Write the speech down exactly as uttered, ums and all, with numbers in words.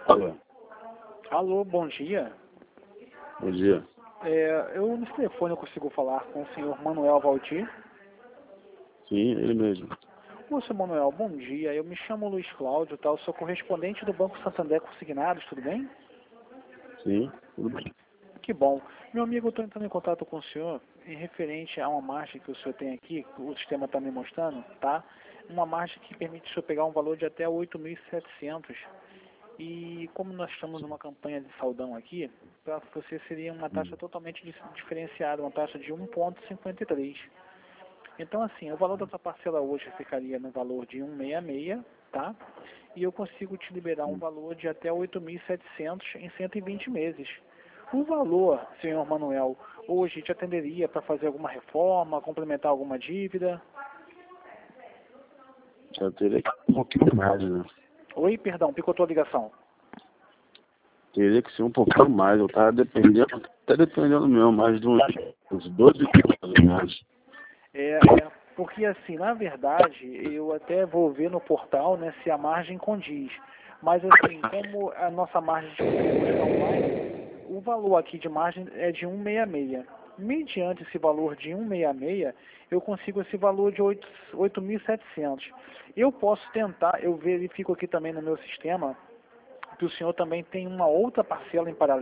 Alô, Alô, bom dia. bom dia. É, eu no telefone eu consigo falar com o senhor Manuel Valdir. Sim, ele mesmo. Ô, senhor Manuel, bom dia. Eu me chamo Luiz Cláudio, tá? Eu sou correspondente do Banco Santander Consignados, tudo bem? Sim, tudo bem. Que bom. Meu amigo, eu estou entrando em contato com o senhor em referente a uma margem que o senhor tem aqui, que o sistema está me mostrando, tá? Uma margem que permite o senhor pegar um valor de até oito mil e setecentos. E como nós estamos numa campanha de saldão aqui, para você seria uma taxa Hum, totalmente dif- diferenciada, uma taxa de um vírgula cinquenta e três. Então assim, o valor da sua parcela hoje ficaria no valor de cento e sessenta e seis, tá? E eu consigo te liberar um hum. valor de até oito mil e setecentos em cento e vinte meses. O valor, senhor Manuel, hoje te atenderia para fazer alguma reforma, complementar alguma dívida? Já teria que ser um pouquinho mais, né? Oi, perdão, picotou a ligação. Teria que ser um pouquinho mais. Eu tava dependendo, até dependendo mesmo, mais de uns, uns doze mais. É, é, porque assim, na verdade, eu até vou ver no portal, né, se a margem condiz. Mas assim, como a nossa margem de hoje está online, o valor aqui de margem é de cento e sessenta e seis. Mediante esse valor de cento e sessenta e seis, eu consigo esse valor de oito mil e setecentos. Eu posso tentar, eu verifico aqui também no meu sistema, que o senhor também tem uma outra parcela em paralelo.